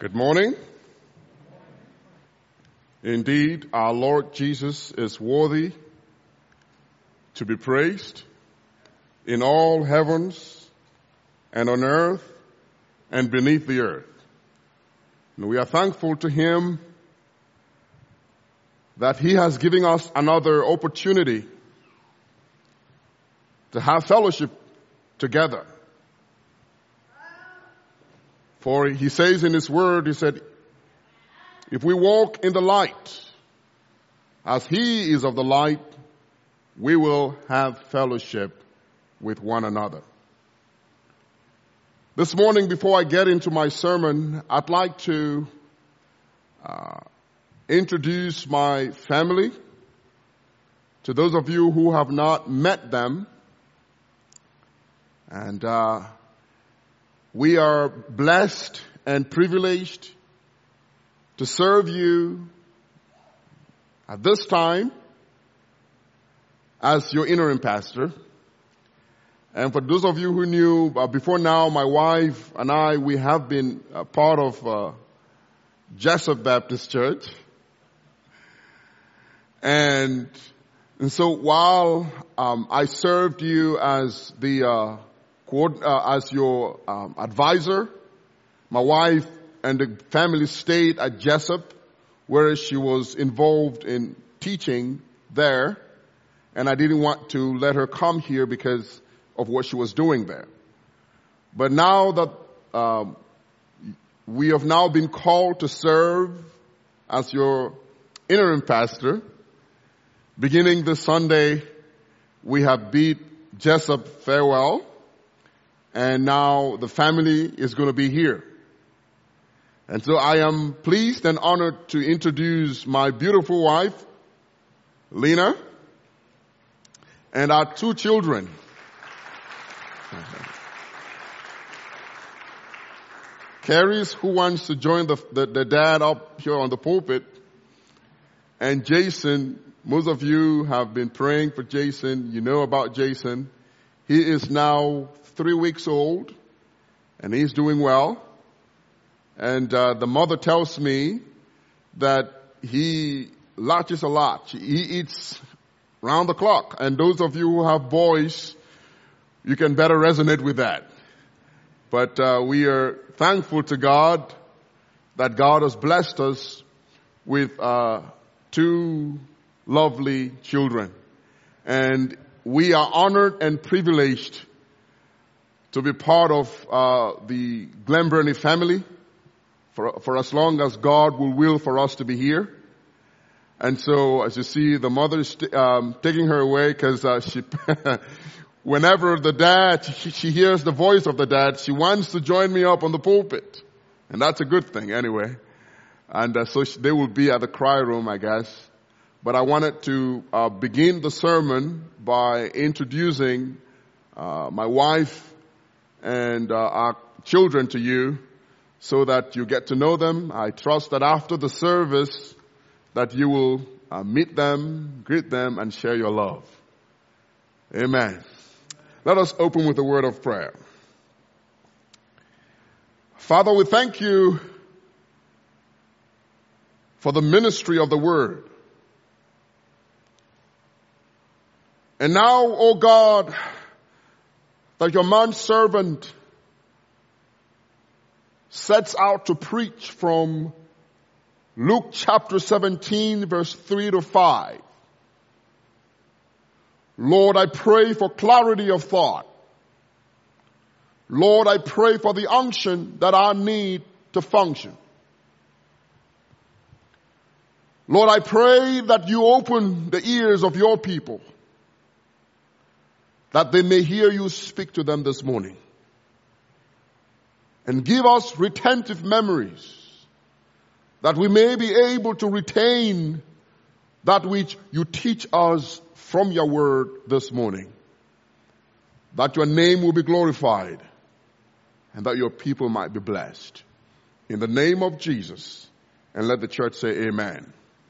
Good morning. Indeed, our Lord Jesus is worthy to be praised in all heavens and on earth and beneath the earth. And we are thankful to Him that He has given us another opportunity to have fellowship together. For He says in His word, He said, if we walk in the light, as He is of the light, we will have fellowship with one another. This morning, before I get into my sermon, I'd like to introduce my family to those of you who have not met them. And we are blessed and privileged to serve you at this time as your interim pastor. And for those of you who knew, before now, my wife and I, we have been a part of Jessup Baptist Church. And so while I served you as the as your advisor, my wife and the family stayed at Jessup, where she was involved in teaching there, and I didn't want to let her come here because of what she was doing there. But now that we have now been called to serve as your interim pastor, beginning this Sunday, we have bid Jessup farewell. And now the family is going to be here. And so I am pleased and honored to introduce my beautiful wife, Lena, and our two children. Carries, who wants to join the dad up here on the pulpit. And Jason, most of you have been praying for Jason. You know about Jason. He is now 3 weeks old, and he's doing well. And the mother tells me that he latches a lot. He eats round the clock. And those of you who have boys, you can better resonate with that. But we are thankful to God that God has blessed us with two lovely children. And we are honored and privileged to be part of the Glen Burnie family for as long as God will for us to be here. And so, as you see, the mother is taking her away because she, whenever the dad, she hears the voice of the dad, she wants to join me up on the pulpit. And that's a good thing anyway. And so they will be at the cry room, I guess. But I wanted to begin the sermon by introducing my wife and our children to you so that you get to know them. I trust that after the service that you will meet them, greet them, and share your love. Amen. Let us open with a word of prayer. Father, we thank you for the ministry of the word. And now, O God, that your manservant sets out to preach from Luke chapter 17, verse 3 to 5. Lord, I pray for clarity of thought. Lord, I pray for the unction that I need to function. Lord, I pray that you open the ears of your people, that they may hear you speak to them this morning. And give us retentive memories, that we may be able to retain that which you teach us from your word this morning. That your name will be glorified, and that your people might be blessed. In the name of Jesus, and let the church say amen.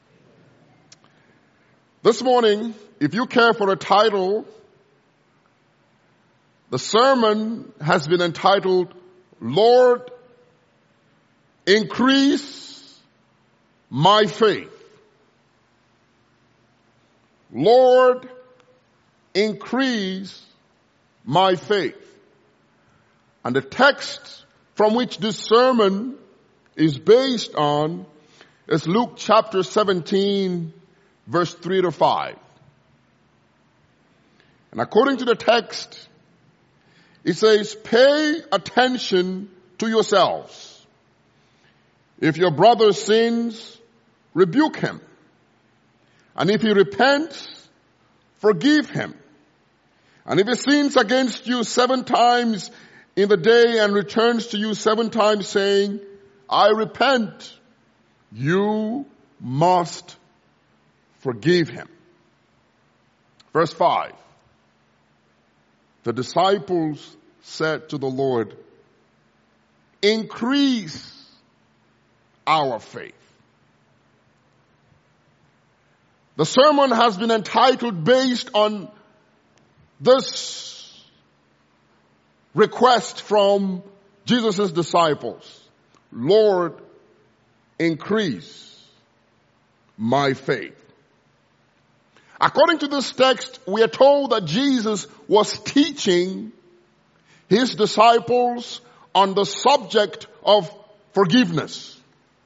This morning, if you care for a title, the sermon has been entitled, Lord, increase my faith. Lord, increase my faith. And the text from which this sermon is based on is Luke chapter 17, verse 3 to 5. And according to the text, it says, pay attention to yourselves. If your brother sins, rebuke him. And if he repents, forgive him. And if he sins against you 7 times in the day and returns to you 7 times saying, I repent, you must forgive him. Verse 5. The disciples said to the Lord, increase our faith. The sermon has been entitled based on this request from Jesus' disciples. Lord, increase my faith. According to this text, we are told that Jesus was teaching his disciples on the subject of forgiveness.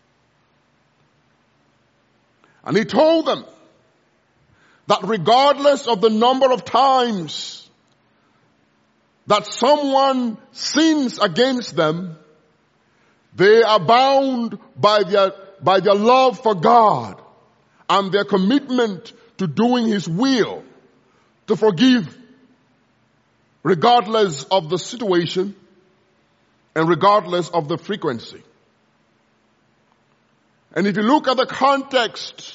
And he told them that regardless of the number of times that someone sins against them, they are bound by their love for God and their commitment to doing his will, to forgive regardless of the situation and regardless of the frequency. And if you look at the context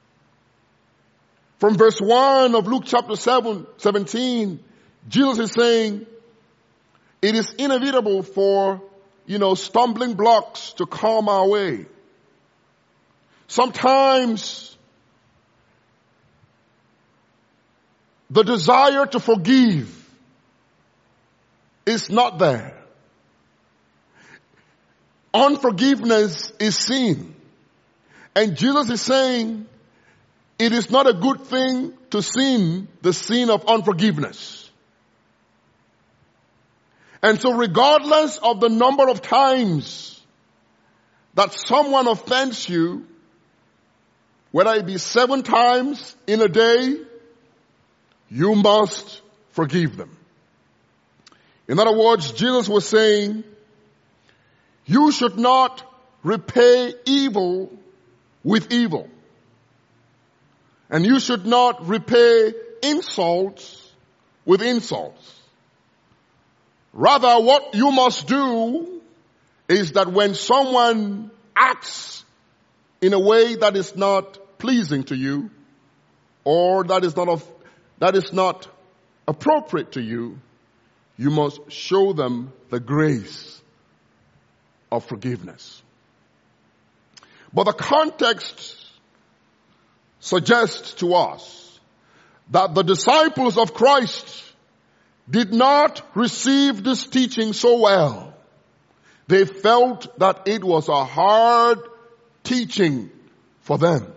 from verse 1 of Luke chapter 17, Jesus is saying it is inevitable for, stumbling blocks to come our way. Sometimes the desire to forgive is not there. Unforgiveness is sin. And Jesus is saying it is not a good thing to sin the sin of unforgiveness. And so regardless of the number of times that someone offends you, whether it be 7 times in a day, you must forgive them. In other words, Jesus was saying, you should not repay evil with evil. And you should not repay insults with insults. Rather, what you must do is that when someone acts in a way that is not pleasing to you, or that is not appropriate to you, you must show them the grace of forgiveness. But the context suggests to us that the disciples of Christ did not receive this teaching so well. They felt that it was a hard teaching for them.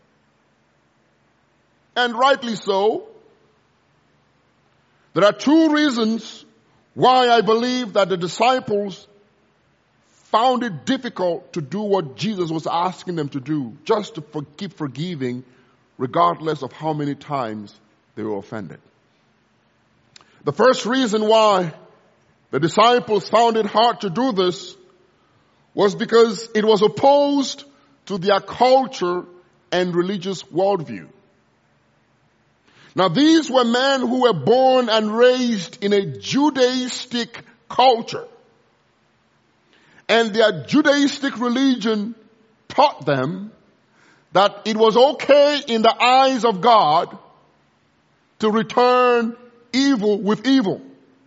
And rightly so. There are 2 reasons why I believe that the disciples found it difficult to do what Jesus was asking them to do, just to keep forgiving regardless of how many times they were offended. The first reason why the disciples found it hard to do this was because it was opposed to their culture and religious worldview. Now, these were men who were born and raised in a Judaistic culture. And their Judaistic religion taught them that it was okay in the eyes of God to return evil with evil.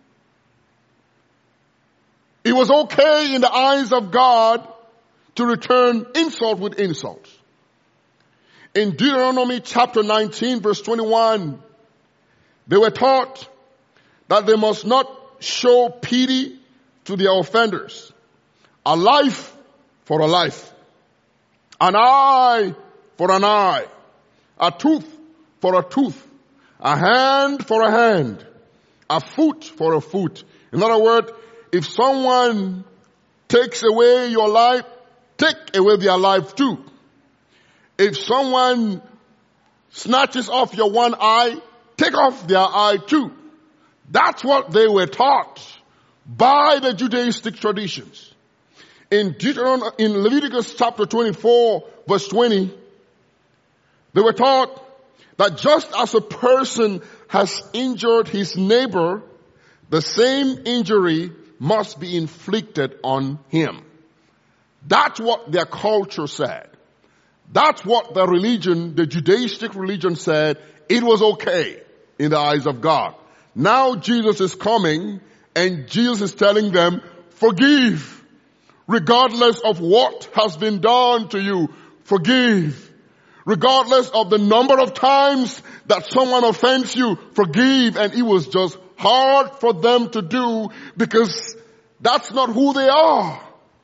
It was okay in the eyes of God to return insult with insult. In Deuteronomy chapter 19 verse 21, they were taught that they must not show pity to their offenders. A life for a life, an eye for an eye, a tooth for a tooth, a hand for a hand, a foot for a foot. In other words, if someone takes away your life, take away their life too. If someone snatches off your one eye, take off their eye too. That's what they were taught by the Judaistic traditions. In Leviticus chapter 24, verse 20, they were taught that just as a person has injured his neighbor, the same injury must be inflicted on him. That's what their culture said. That's what the religion, the Judaistic religion said. It was okay in the eyes of God. Now Jesus is coming and Jesus is telling them, forgive. Regardless of what has been done to you, forgive. Regardless of the number of times that someone offends you, forgive. And it was just hard for them to do because that's not who they are.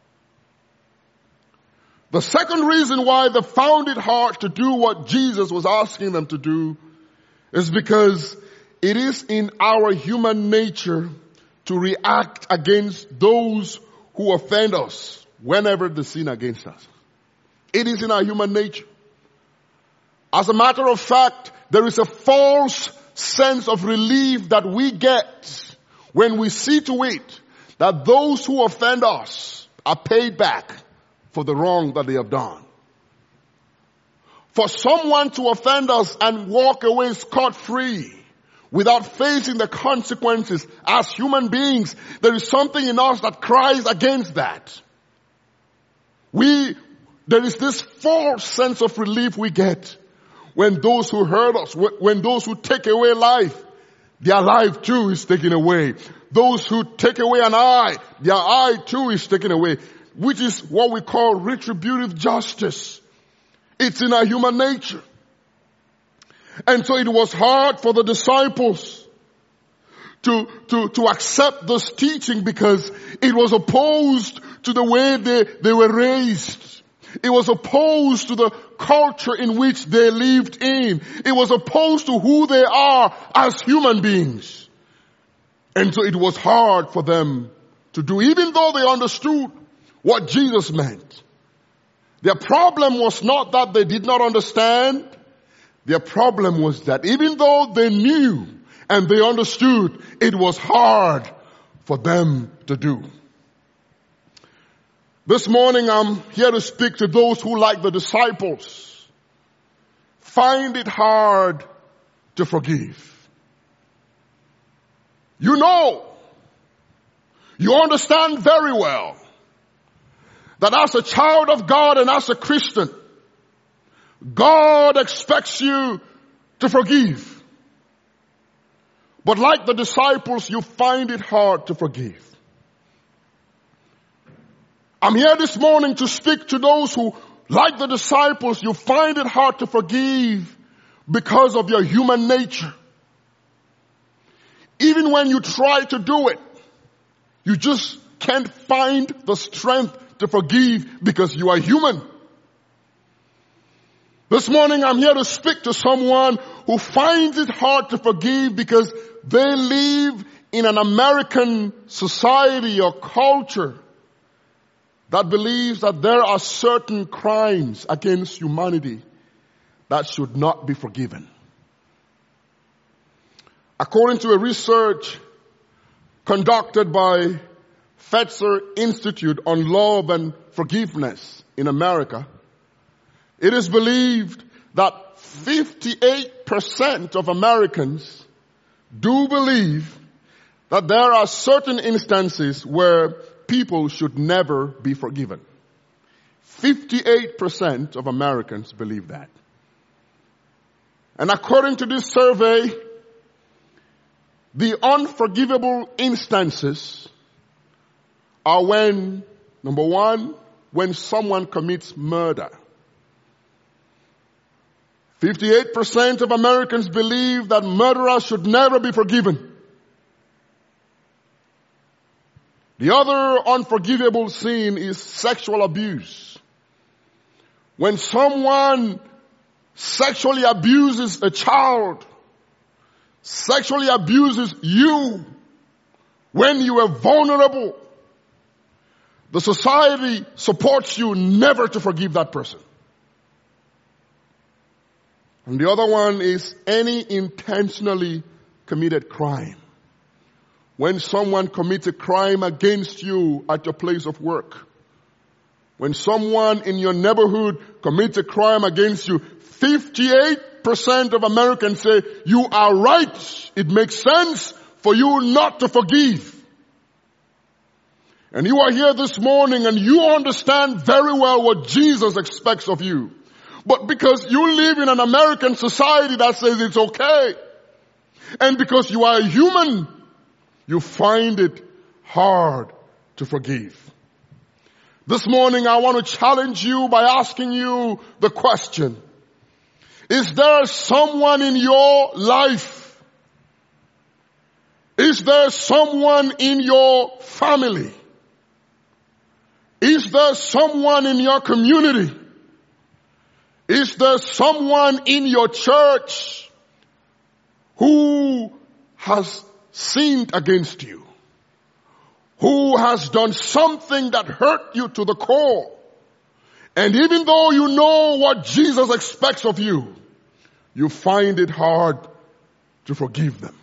The second reason why they found it hard to do what Jesus was asking them to do is because it is in our human nature to react against those who offend us whenever they sin against us. It is in our human nature. As a matter of fact, there is a false sense of relief that we get when we see to it that those who offend us are paid back for the wrong that they have done. For someone to offend us and walk away scot-free without facing the consequences as human beings, there is something in us that cries against that. There is this false sense of relief we get when those who hurt us, when those who take away life, their life too is taken away. Those who take away an eye, their eye too is taken away, which is what we call retributive justice. It's in our human nature. And so it was hard for the disciples to accept this teaching because it was opposed to the way they were raised. It was opposed to the culture in which they lived in. It was opposed to who they are as human beings. And so it was hard for them to do, even though they understood what Jesus meant. Their problem was not that they did not understand. Their problem was that even though they knew and they understood, it was hard for them to do. This morning I'm here to speak to those who, like the disciples, find it hard to forgive. You know, you understand very well that as a child of God and as a Christian, God expects you to forgive. But like the disciples, you find it hard to forgive. I'm here this morning to speak to those who, like the disciples, you find it hard to forgive because of your human nature. Even when you try to do it, you just can't find the strength to forgive because you are human. This morning I'm here to speak to someone who finds it hard to forgive because they live in an American society or culture that believes that there are certain crimes against humanity that should not be forgiven. According to a research conducted by Fetzer Institute on Love and Forgiveness in America, it is believed that 58% of Americans do believe that there are certain instances where people should never be forgiven. 58% of Americans believe that. And according to this survey, the unforgivable instances are when, number one, when someone commits murder. 58% of Americans believe that murderers should never be forgiven. The other unforgivable sin is sexual abuse. When someone sexually abuses a child, sexually abuses you when you are vulnerable, the society supports you never to forgive that person. And the other one is any intentionally committed crime. When someone commits a crime against you at your place of work, when someone in your neighborhood commits a crime against you, 58% of Americans say you are right. It makes sense for you not to forgive. And you are here this morning and you understand very well what Jesus expects of you. But because you live in an American society that says it's okay, and because you are a human, you find it hard to forgive. This morning I want to challenge you by asking you the question, is there someone in your life? Is there someone in your family? Is there someone in your community? Is there someone in your church who has sinned against you? Who has done something that hurt you to the core? And even though you know what Jesus expects of you, you find it hard to forgive them.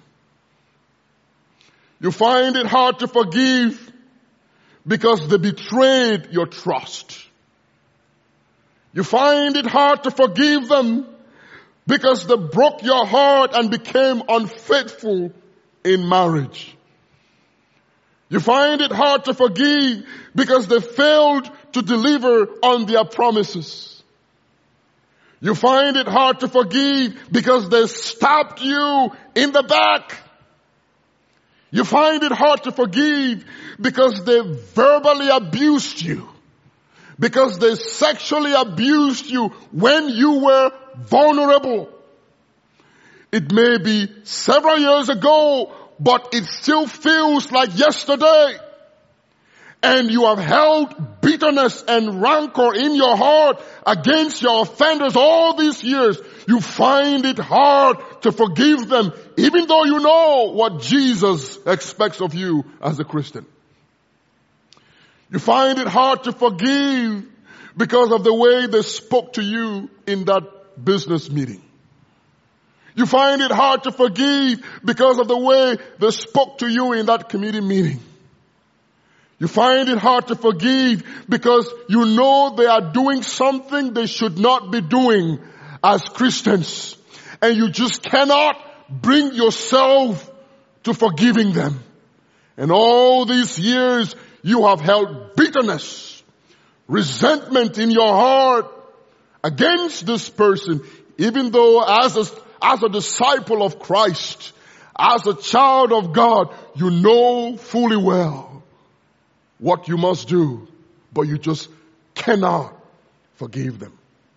You find it hard to forgive because they betrayed your trust. You find it hard to forgive them because they broke your heart and became unfaithful in marriage. You find it hard to forgive because they failed to deliver on their promises. You find it hard to forgive because they stabbed you in the back. You find it hard to forgive because they verbally abused you, because they sexually abused you when you were vulnerable. It may be several years ago, but it still feels like yesterday. And you have held bitterness and rancor in your heart against your offenders all these years. You find it hard to forgive them, even though you know what Jesus expects of you as a Christian. You find it hard to forgive because of the way they spoke to you in that business meeting. You find it hard to forgive because of the way they spoke to you in that committee meeting. You find it hard to forgive because you know they are doing something they should not be doing as Christians. And you just cannot bring yourself to forgiving them. And all these years you have held bitterness, resentment in your heart against this person, even though as a disciple of Christ, as a child of God, you know fully well what you must do, but you just cannot forgive them.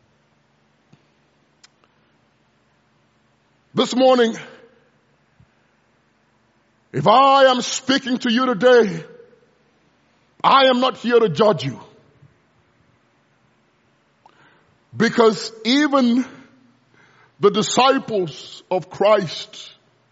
This morning, if I am speaking to you today, I am not here to judge you. Because even the disciples of Christ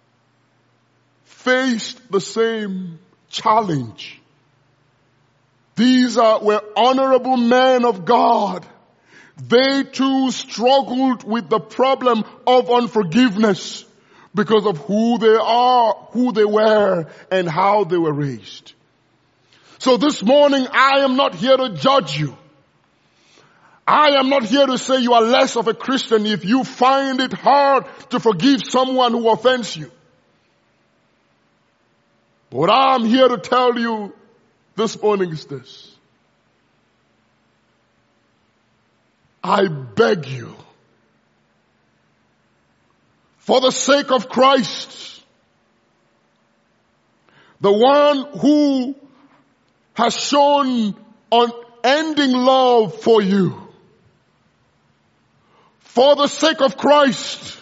faced the same challenge. These were honorable men of God. They too struggled with the problem of unforgiveness because of who they are, who they were, and how they were raised. So this morning, I am not here to judge you. I am not here to say you are less of a Christian if you find it hard to forgive someone who offends you. But what I'm here to tell you this morning is this. I beg you, for the sake of Christ, the one who has shown unending love for you, for the sake of Christ,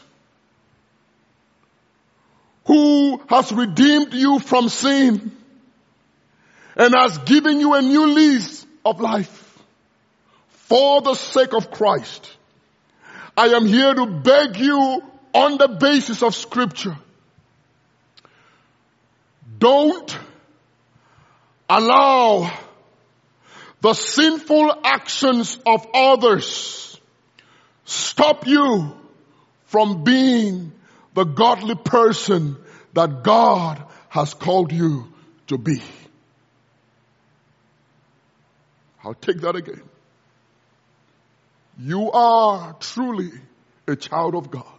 who has redeemed you from sin and has given you a new lease of life. For the sake of Christ, I am here to beg you on the basis of Scripture. Don't allow the sinful actions of others stop you from being the godly person that God has called you to be. I'll take that again. You are truly a child of God.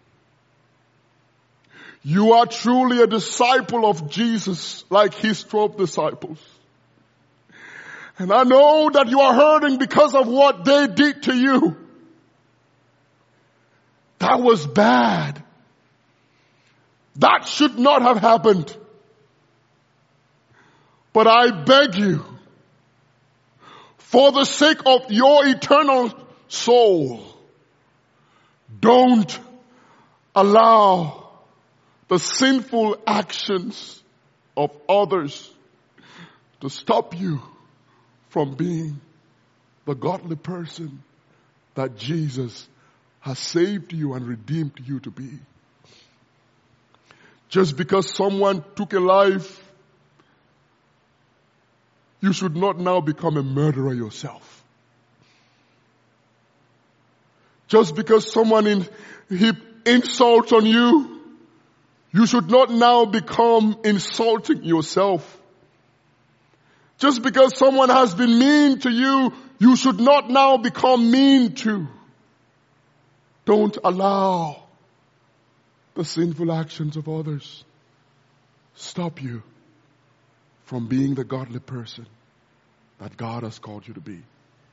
You are truly a disciple of Jesus, like his 12 disciples. And I know that you are hurting because of what they did to you. That was bad. That should not have happened. But I beg you, for the sake of your eternal soul, don't allow the sinful actions of others to stop you from being the godly person that Jesus has saved you and redeemed you to be. Just because someone took a life, you should not now become a murderer yourself. Just because someone heaped insult on you, you should not now become insulting yourself. Just because someone has been mean to you, you should not now become mean too. Don't allow the sinful actions of others stop you from being the godly person that God has called you to be.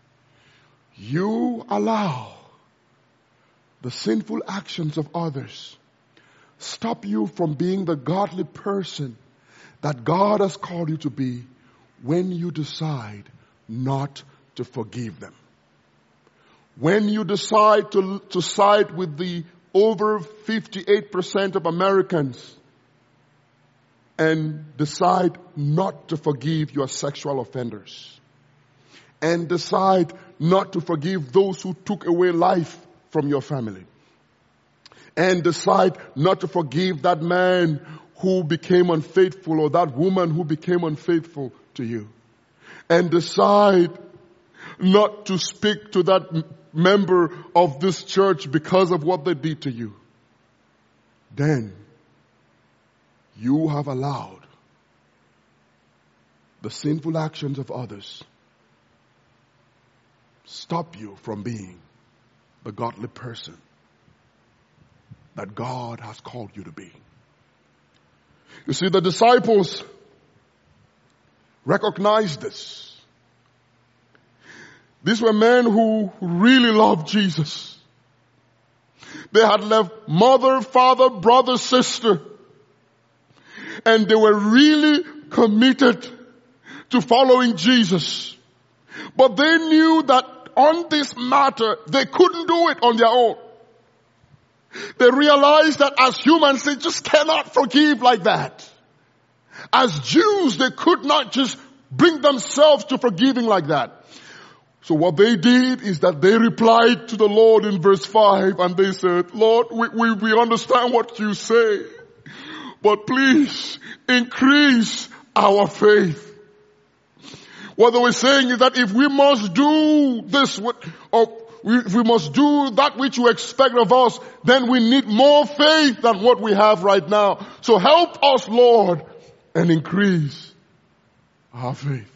You allow the sinful actions of others stop you from being the godly person that God has called you to be when you decide not to forgive them. When you decide to side with the over 58% of Americans and decide not to forgive your sexual offenders, and decide not to forgive those who took away life from your family, and decide not to forgive that man who became unfaithful or that woman who became unfaithful to you, and decide not to speak to that member of this church because of what they did to you, then you have allowed the sinful actions of others stop you from being the godly person that God has called you to be. You see, the disciples recognized this. These were men who really loved Jesus. They had left mother, father, brother, sister, and they were really committed to following Jesus. But they knew that on this matter, they couldn't do it on their own. They realized that as humans, they just cannot forgive like that. As Jews, they could not just bring themselves to forgiving like that. So what they did is that they replied to the Lord in verse 5, and they said, Lord, we understand what you say, but please increase our faith. What they were saying is that if we must do this, or if we must do that which you expect of us, then we need more faith than what we have right now. So help us, Lord, and increase our faith.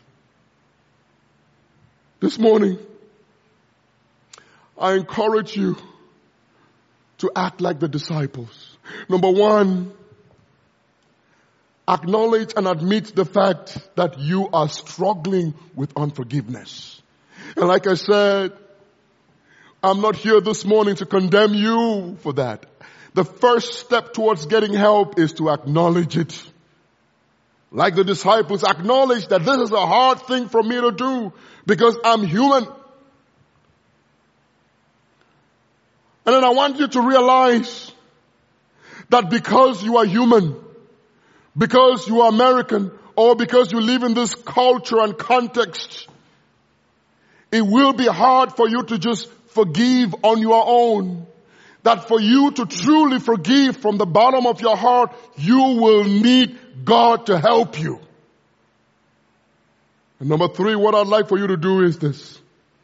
This morning, I encourage you to act like the disciples. Number one, acknowledge and admit the fact that you are struggling with unforgiveness. And like I said, I'm not here this morning to condemn you for that. The first step towards getting help is to acknowledge it. Like the disciples, acknowledge that this is a hard thing for me to do because I'm human. And then I want you to realize that because you are human, because you are American, or because you live in this culture and context, it will be hard for you to just forgive on your own. That for you to truly forgive from the bottom of your heart, you will need God to help you. And number 3, what I'd like for you to do is this.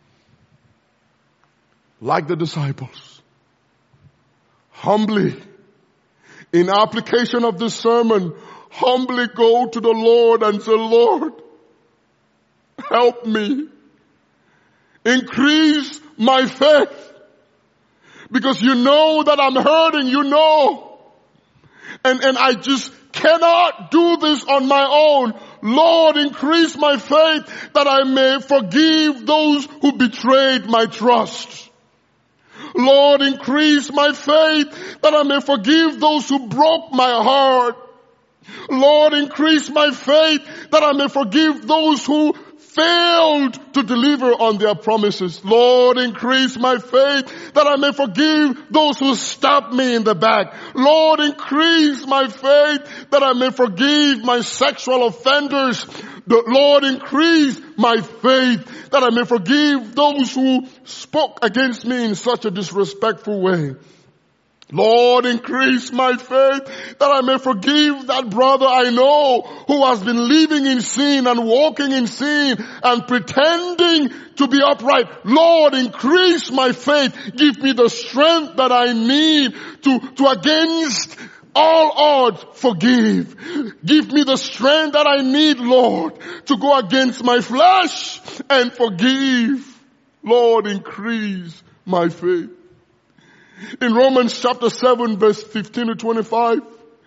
Like the disciples, humbly, in application of this sermon, humbly go to the Lord and say, Lord, help me. Increase my faith. Because you know that I'm hurting, you know. And I just cannot do this on my own. Lord, increase my faith that I may forgive those who betrayed my trust. Lord, increase my faith that I may forgive those who broke my heart. Lord, increase my faith that I may forgive those who failed to deliver on their promises. Lord, increase my faith that I may forgive those who stabbed me in the back. Lord, increase my faith that I may forgive my sexual offenders. Lord, increase my faith that I may forgive those who spoke against me in such a disrespectful way. Lord, increase my faith that I may forgive that brother I know who has been living in sin and walking in sin and pretending to be upright. Lord, increase my faith. Give me the strength that I need to against all odds forgive. Give me the strength that I need, Lord, to go against my flesh and forgive. Lord, increase my faith. In Romans chapter 7 verse 15 to 25,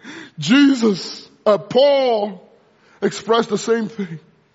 Paul expressed the same thing.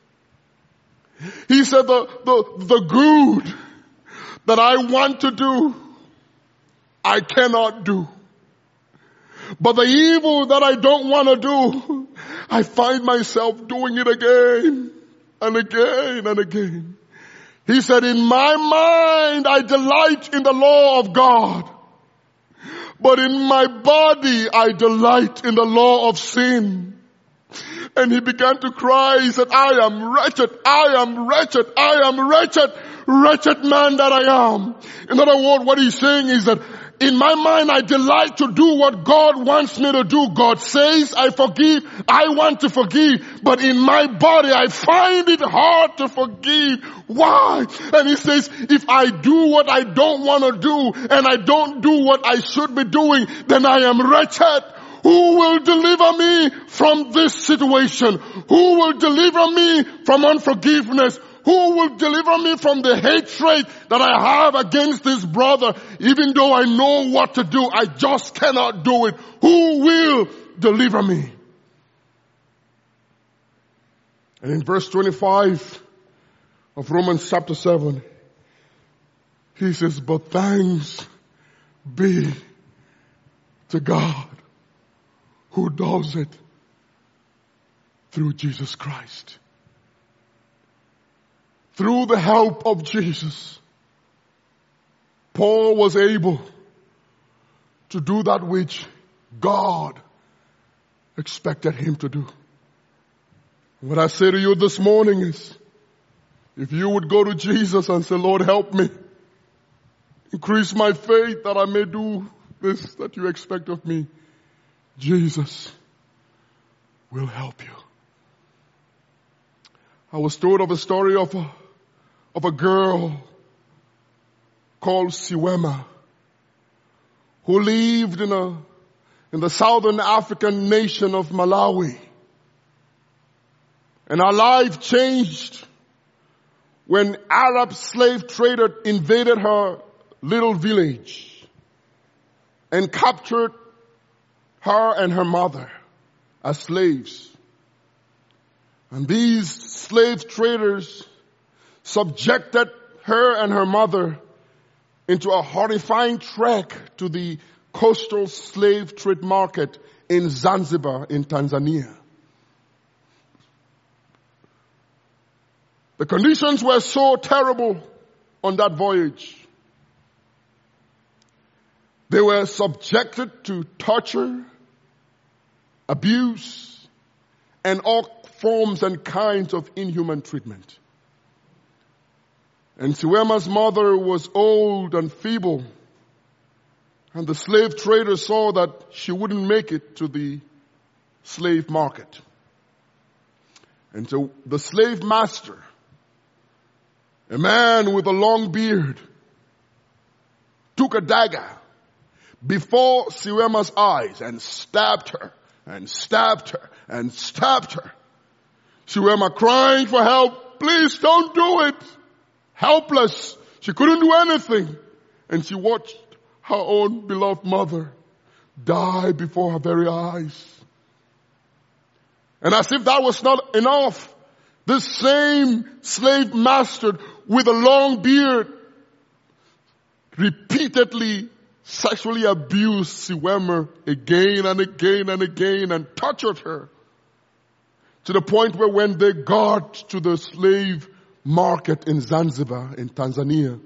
He said the good that I want to do, I cannot do. But the evil that I don't want to do, I find myself doing it again and again and again. He said, in my mind I delight in the law of God, but in my body I delight in the law of sin. And he began to cry. He said, I am wretched, I am wretched, I am wretched, wretched man that I am. In other words, what he's saying is that in my mind I delight to do what God wants me to do. God says I forgive, I want to forgive, but in my body I find it hard to forgive. Why? And he says, if I do what I don't want to do and I don't do what I should be doing, then I am wretched. Who will deliver me from this situation? Who will deliver me from unforgiveness? Who will deliver me from the hatred that I have against this brother? Even though I know what to do, I just cannot do it. Who will deliver me? And in verse 25 of Romans chapter 7, he says, but thanks be to God who does it through Jesus Christ. Through the help of Jesus, Paul was able to do that which God expected him to do. What I say to you this morning is, if you would go to Jesus and say, Lord, help me. Increase my faith that I may do this that you expect of me. Jesus will help you. I was told of a story of a girl called Siwema who lived in the southern African nation of Malawi. And her life changed when Arab slave traders invaded her little village and captured her and her mother as slaves. And these slave traders subjected her and her mother into a horrifying trek to the coastal slave trade market in Zanzibar in Tanzania. The conditions were so terrible on that voyage. They were subjected to torture, abuse, and all forms and kinds of inhuman treatment. And Siwema's mother was old and feeble, and the slave trader saw that she wouldn't make it to the slave market. And so the slave master, a man with a long beard, took a dagger before Siwema's eyes and stabbed her and stabbed her and stabbed her. Siwema crying for help, please don't do it. Helpless. She couldn't do anything. And she watched her own beloved mother die before her very eyes. And as if that was not enough, this same slave master with a long beard repeatedly sexually abused Siwema again and again and again and tortured her to the point where when they got to the slave market in Zanzibar in Tanzania,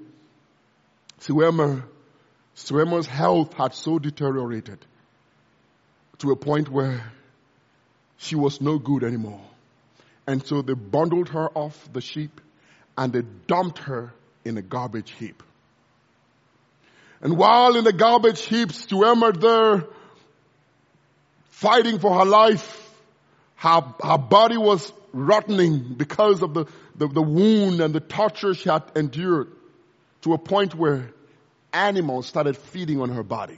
Siwema's health had so deteriorated to a point where she was no good anymore. And so they bundled her off the ship and they dumped her in a garbage heap. And while in the garbage heap, Siwema there fighting for her life, her body was rotting because of the wound and the torture she had endured, to a point where animals started feeding on her body.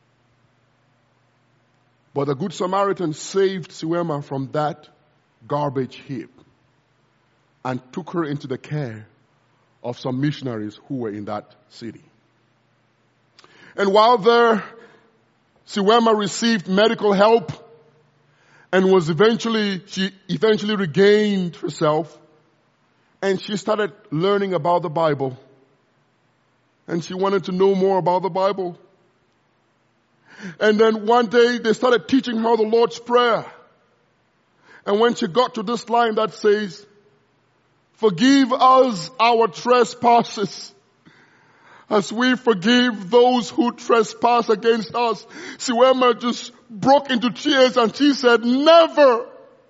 But the Good Samaritan saved Siwema from that garbage heap and took her into the care of some missionaries who were in that city. And while there, Siwema received medical help and she eventually regained herself, and she started learning about the Bible. And she wanted to know more about the Bible. And then one day they started teaching her the Lord's Prayer. And when she got to this line that says, forgive us our trespasses as we forgive those who trespass against us, Siwema just broke into tears and she said, never,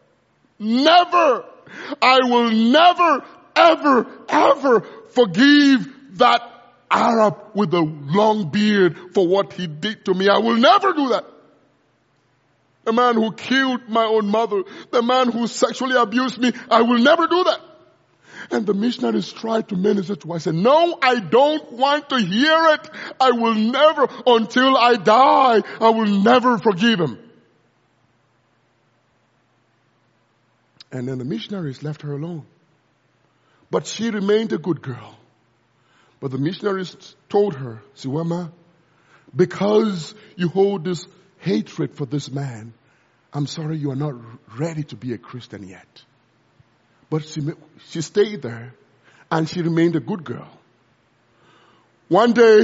I will never, ever forgive that Arab with a long beard for what he did to me. I will never do that. The man who killed my own mother, the man who sexually abused me, I will never do that. And the missionaries tried to minister to her. I said, no, I don't want to hear it. I will never, until I die, I will never forgive him. And then the missionaries left her alone. But she remained a good girl. But the missionaries told her, Siwema, because you hold this hatred for this man, I'm sorry you are not ready to be a Christian yet. But she stayed there and she remained a good girl. One day,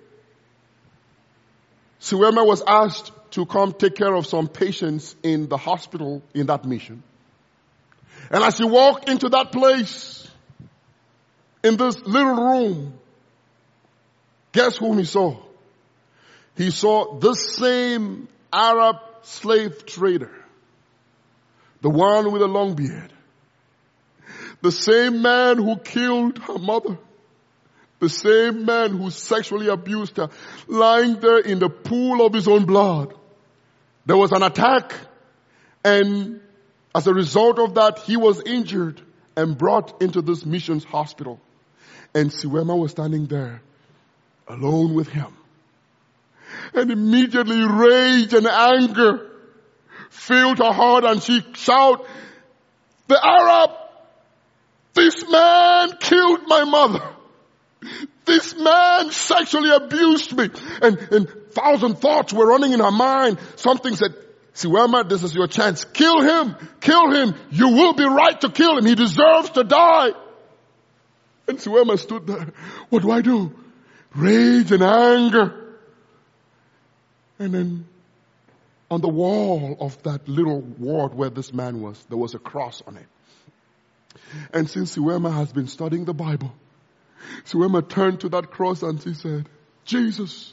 Siwema was asked to come take care of some patients in the hospital in that mission. And as she walked into that place, in this little room, guess whom he saw? He saw this same Arab slave trader, the one with a long beard, the same man who killed her mother, the same man who sexually abused her, lying there in the pool of his own blood. There was an attack, and as a result of that, he was injured and brought into this missions hospital. And Siwema was standing there alone with him. And immediately rage and anger filled her heart, and she shouted, the Arab, this man killed my mother. This man sexually abused me. And 1,000 thoughts were running in her mind. Something said, Siwema, this is your chance. Kill him. Kill him. You will be right to kill him. He deserves to die. And Siwema stood there. What do I do? Rage and anger. And then on the wall of that little ward where this man was, there was a cross on it. And since Siwema has been studying the Bible, Siwema turned to that cross and she said, Jesus,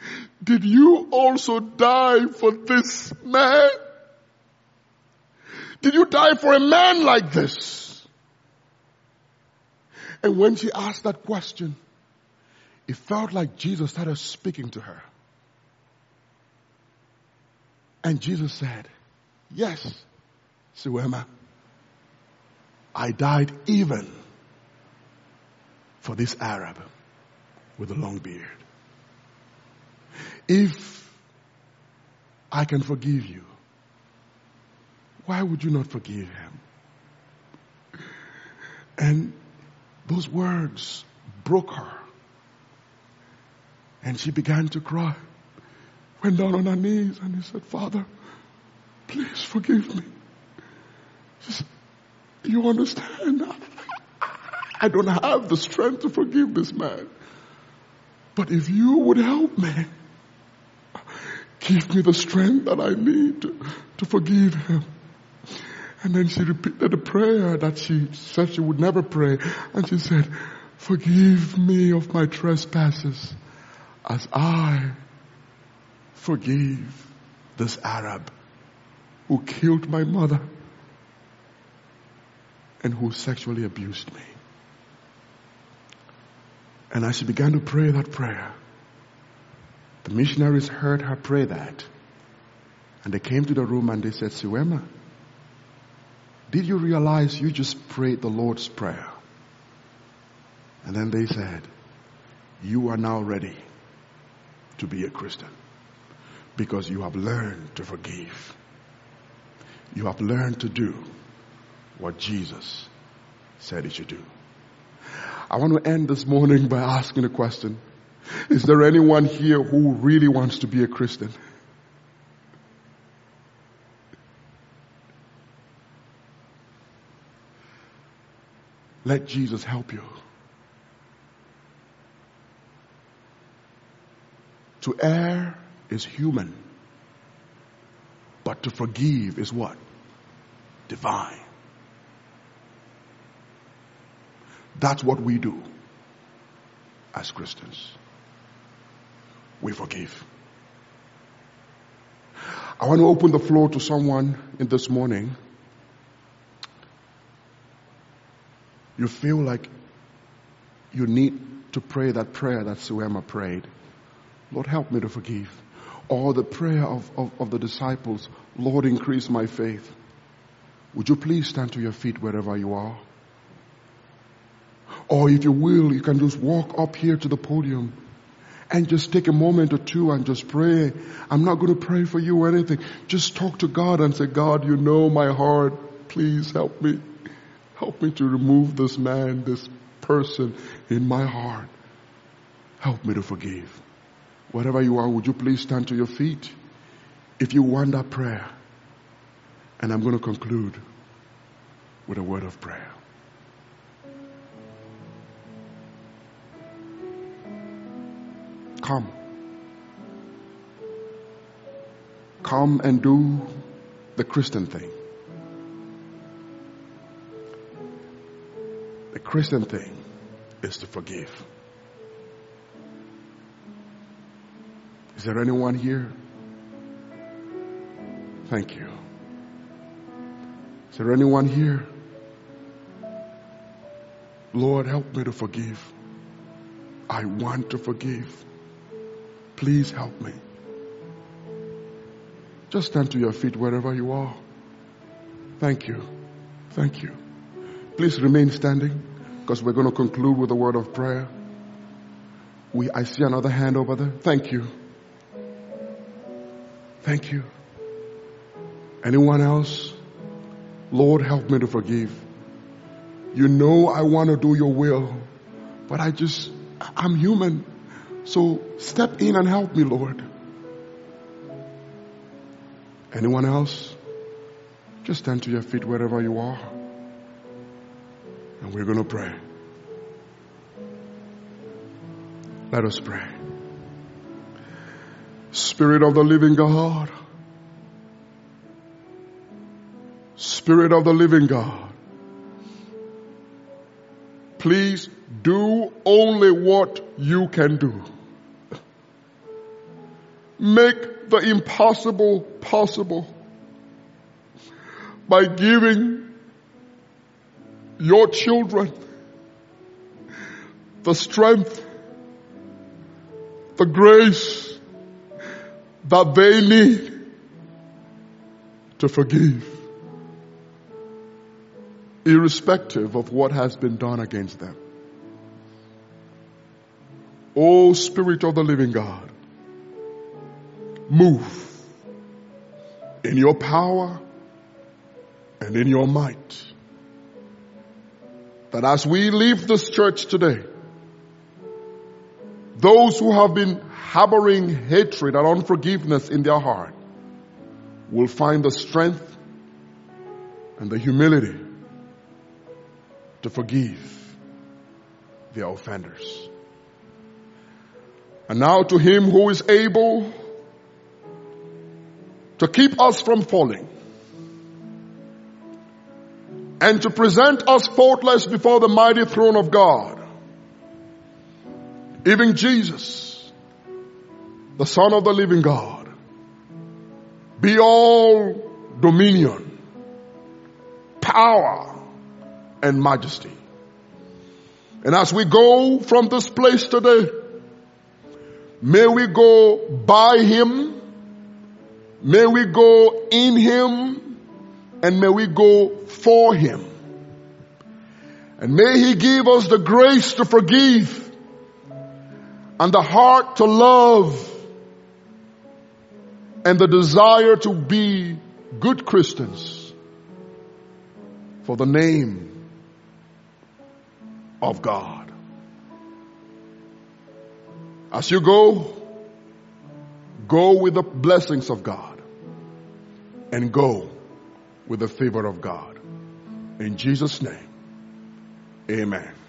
did you also die for this man? Did you die for a man like this? And when she asked that question, it felt like Jesus started speaking to her. And Jesus said, yes, Suema, I died even for this Arab with a long beard. If I can forgive you, why would you not forgive him? And those words broke her. And she began to cry. Went down on her knees and he said, Father, please forgive me. She said, you understand? I don't have the strength to forgive this man. But if you would help me, give me the strength that I need to forgive him. And then she repeated a prayer that she said she would never pray. And she said, forgive me of my trespasses as I forgive this Arab who killed my mother and who sexually abused me. And as she began to pray that prayer, the missionaries heard her pray that. And they came to the room and they said, Suema, did you realize you just prayed the Lord's Prayer? And then they said, you are now ready to be a Christian because you have learned to forgive. You have learned to do what Jesus said you should do. I want to end this morning by asking a question. Is there anyone here who really wants to be a Christian? Let Jesus help you. To err is human, but to forgive is what? Divine. That's what we do as Christians. We forgive. I want to open the floor to someone in this morning. You feel like you need to pray that prayer that Suema prayed. Lord, help me to forgive. Or the prayer of the disciples, Lord, increase my faith. Would you please stand to your feet wherever you are? Or if you will, you can just walk up here to the podium and just take a moment or two and just pray. I'm not going to pray for you or anything. Just talk to God and say, God, you know my heart. Please help me. Help me to remove this man, this person in my heart. Help me to forgive. Wherever you are, would you please stand to your feet if you want that prayer? And I'm going to conclude with a word of prayer. Come. Come and do the Christian thing. The Christian thing is to forgive. Is there anyone here? Thank you. Is there anyone here? Lord, help me to forgive. I want to forgive. Please help me. Just stand to your feet wherever you are. Thank you. Thank you. Please remain standing because we're going to conclude with a word of prayer. I see another hand over there. Thank you. Thank you. Anyone else? Lord, help me to forgive. You know I want to do your will, but I'm human. So step in and help me, Lord. Anyone else? Just stand to your feet wherever you are. And we're going to pray. Let us pray. Spirit of the living God. Spirit of the living God. Please do only what you can do. Make the impossible possible. by giving your children the strength, the grace that they need to forgive, irrespective of what has been done against them. O Spirit of the living God, move in your power and in your might, that as we leave this church today, those who have been harboring hatred and unforgiveness in their heart will find the strength and the humility to forgive their offenders. And now to Him who is able to keep us from falling and to present us faultless before the mighty throne of God, even Jesus, the Son of the living God, be all dominion, power, and majesty. And as we go from this place today, may we go by Him, may we go in Him, and may we go for Him. And may He give us the grace to forgive and the heart to love and the desire to be good Christians for the name of God. As you go, go with the blessings of God and go with the favor of God. In Jesus' name, amen.